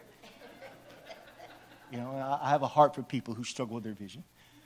[SPEAKER 2] I have a heart for people who struggle with their vision.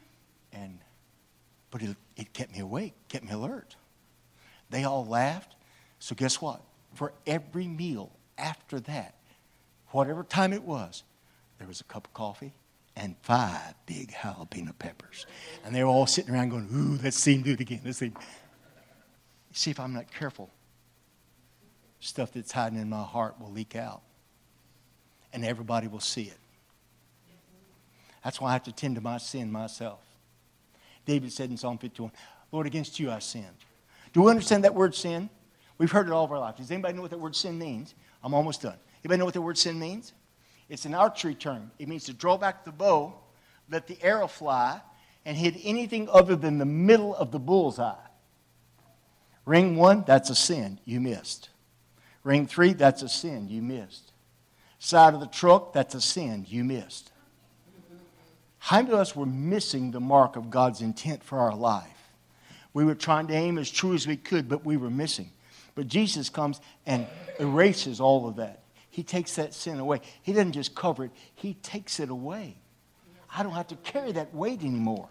[SPEAKER 2] But it kept me awake, kept me alert. They all laughed. So guess what? For every meal after that, whatever time it was, there was a cup of coffee and 5 big jalapeno peppers. And they were all sitting around going, ooh, let's see him do it again. Let's see. See, if I'm not careful, stuff that's hiding in my heart will leak out. And everybody will see it. That's why I have to tend to my sin myself. David said in Psalm 51, Lord, against you I sinned. Do we understand that word sin? We've heard it all of our lives. Does anybody know what that word sin means? I'm almost done. Anybody know what the word sin means? It's an archery term. It means to draw back the bow, let the arrow fly, and hit anything other than the middle of the bullseye. Ring 1, that's a sin. You missed. Ring 3, that's a sin you missed. Side of the truck, that's a sin you missed. How many of us were missing the mark of God's intent for our life? We were trying to aim as true as we could, but we were missing. But Jesus comes and erases all of that. He takes that sin away. He doesn't just cover it. He takes it away. I don't have to carry that weight anymore.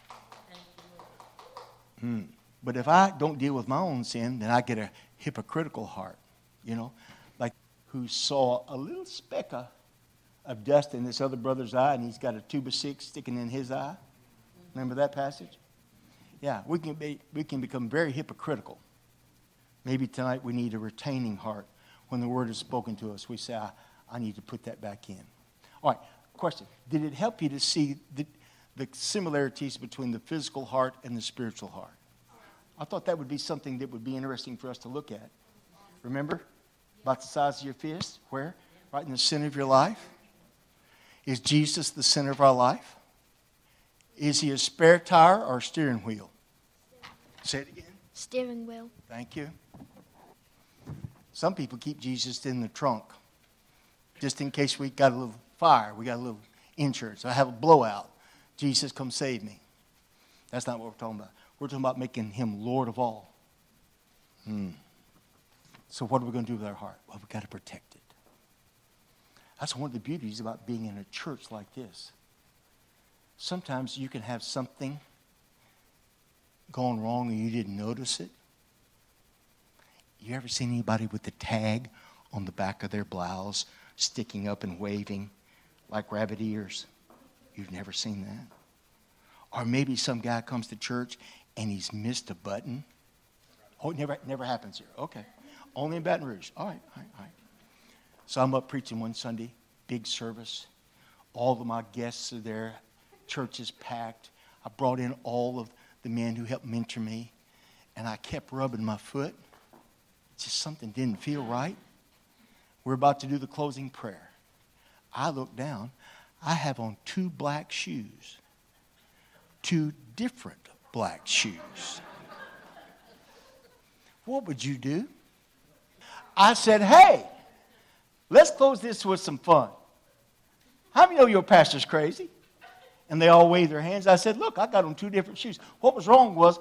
[SPEAKER 2] But if I don't deal with my own sin, then I get a hypocritical heart, like who saw a little speck of dust in this other brother's eye, and he's got a tube of 6 sticking in his eye. Remember that passage? Yeah, we can become very hypocritical. Maybe tonight we need a retaining heart. When the word is spoken to us, we say, I need to put that back in. All right, question. Did it help you to see the similarities between the physical heart and the spiritual heart? I thought that would be something that would be interesting for us to look at. Remember? About the size of your fist? Where? Right in the center of your life? Is Jesus the center of our life? Is he a spare tire or a steering wheel? Say it again.
[SPEAKER 1] Steering wheel.
[SPEAKER 2] Thank you. Some people keep Jesus in the trunk, just in case we got a little fire, we got a little insurance, I have a blowout. Jesus, come save me. That's not what we're talking about. We're talking about making him Lord of all. So what are we going to do with our heart? Well, we've got to protect it. That's one of the beauties about being in a church like this. Sometimes you can have something going wrong and you didn't notice it. You ever seen anybody with the tag on the back of their blouse sticking up and waving like rabbit ears? You've never seen that? Or maybe some guy comes to church and he's missed a button. Oh, it never happens here. Okay. Only in Baton Rouge. All right. So I'm up preaching one Sunday, big service. All of my guests are there. Church is packed. I brought in all of the men who helped mentor me, and I kept rubbing my foot. Just something didn't feel right. We're about to do the closing prayer. I look down. I have on 2 black shoes. 2 different black shoes. What would you do? I said, hey, let's close this with some fun. How many know your pastor's crazy? And they all waved their hands. I said, look, I got on 2 different shoes. What was wrong was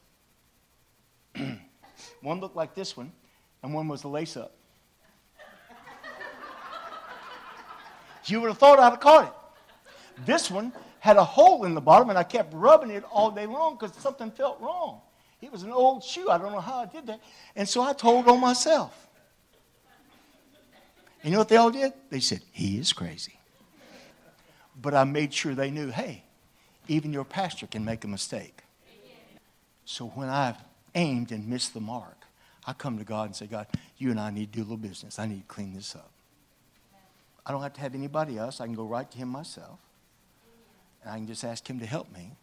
[SPEAKER 2] one looked like this one, and one was a lace-up. You would have thought I'd have caught it. This one had a hole in the bottom, and I kept rubbing it all day long because something felt wrong. It was an old shoe. I don't know how I did that. And so I told on myself. You know what they all did? They said, he is crazy. But I made sure they knew, hey, even your pastor can make a mistake. So when I've aimed and missed the mark, I come to God and say, God, you and I need to do a little business. I need to clean this up. I don't have to have anybody else. I can go right to him myself. And I can just ask him to help me.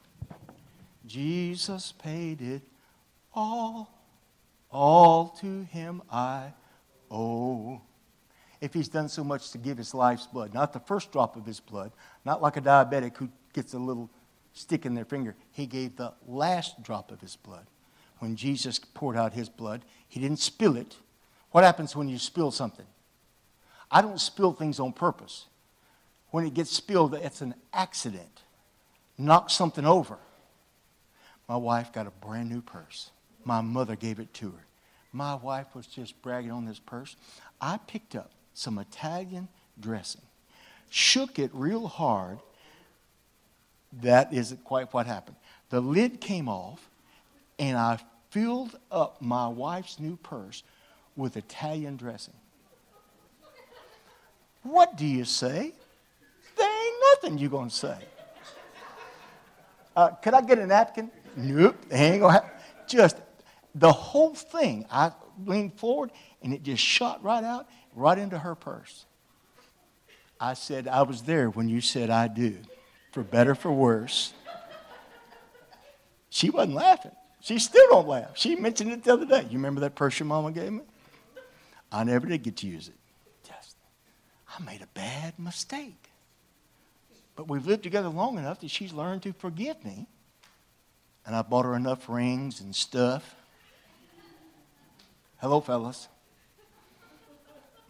[SPEAKER 2] Jesus paid it all to him I owe. If he's done so much to give his life's blood, not the first drop of his blood, not like a diabetic who gets a little stick in their finger. He gave the last drop of his blood. When Jesus poured out his blood, he didn't spill it. What happens when you spill something? I don't spill things on purpose. When it gets spilled, it's an accident. Knock something over. My wife got a brand new purse. My mother gave it to her. My wife was just bragging on this purse. I picked up some Italian dressing, shook it real hard. That isn't quite what happened. The lid came off, and I filled up my wife's new purse with Italian dressing. What do you say? There ain't nothing you're going to say. Could I get a napkin? Nope, they ain't going to happen. Just the whole thing. I leaned forward, and it just shot right out, right into her purse. I said, I was there when you said I do, for better, for worse. She wasn't laughing. She still don't laugh. She mentioned it the other day. You remember that purse your mama gave me? I never did get to use it. I made a bad mistake. But we've lived together long enough that she's learned to forgive me. And I bought her enough rings and stuff. Hello, fellas.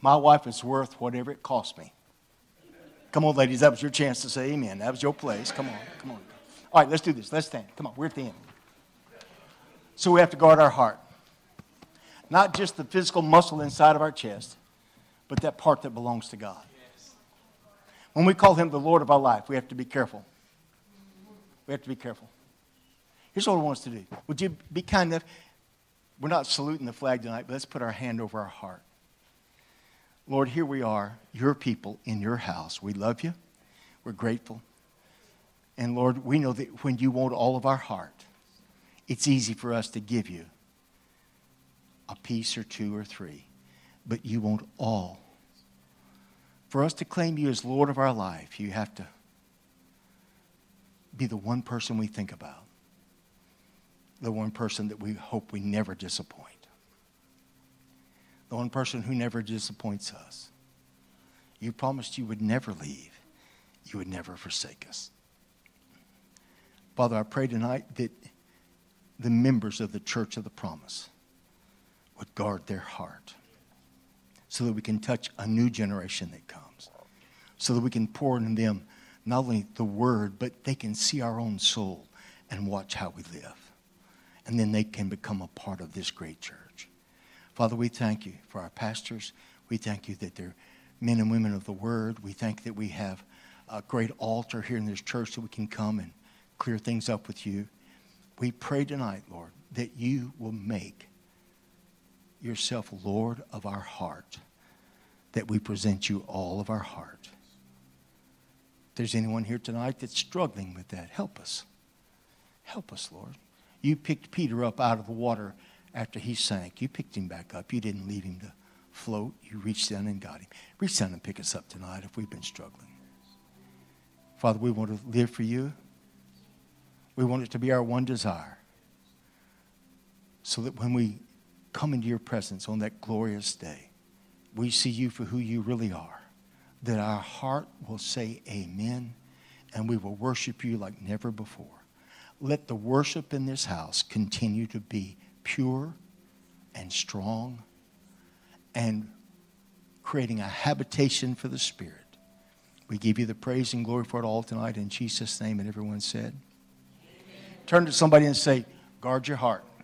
[SPEAKER 2] My wife is worth whatever it costs me. Come on, ladies, that was your chance to say amen. That was your place. Come on, come on. All right, let's do this. Let's stand. Come on, we're at the end. So we have to guard our heart. Not just the physical muscle inside of our chest, but that part that belongs to God. When we call him the Lord of our life, we have to be careful. We have to be careful. Here's what he wants to do. Would you be kind enough? We're not saluting the flag tonight, but let's put our hand over our heart. Lord, here we are, your people in your house. We love you. We're grateful. And Lord, we know that when you want all of our heart, it's easy for us to give you a piece or two or three. But you want all. For us to claim you as Lord of our life, you have to be the one person we think about. The one person that we hope we never disappoint. The one person who never disappoints us. You promised you would never leave. You would never forsake us. Father, I pray tonight that the members of the Church of the Promise would guard their heart so that we can touch a new generation that comes, so that we can pour into them not only the word, but they can see our own soul and watch how we live. And then they can become a part of this great church. Father, we thank you for our pastors. We thank you that they're men and women of the word. We thank that we have a great altar here in this church that we can come and clear things up with you. We pray tonight, Lord, that you will make yourself Lord of our heart, that we present you all of our heart. If there's anyone here tonight that's struggling with that, help us. Help us, Lord. You picked Peter up out of the water after he sank. You picked him back up. You didn't leave him to float. You reached down and got him. Reach down and pick us up tonight if we've been struggling. Father, we want to live for you. We want it to be our one desire, so that when we come into your presence on that glorious day, we see you for who you really are, that our heart will say amen, and we will worship you like never before. Let the worship in this house continue to be pure and strong and creating a habitation for the Spirit. We give you the praise and glory for it all tonight in Jesus' name. And everyone said, amen. Turn to somebody and say, guard your heart.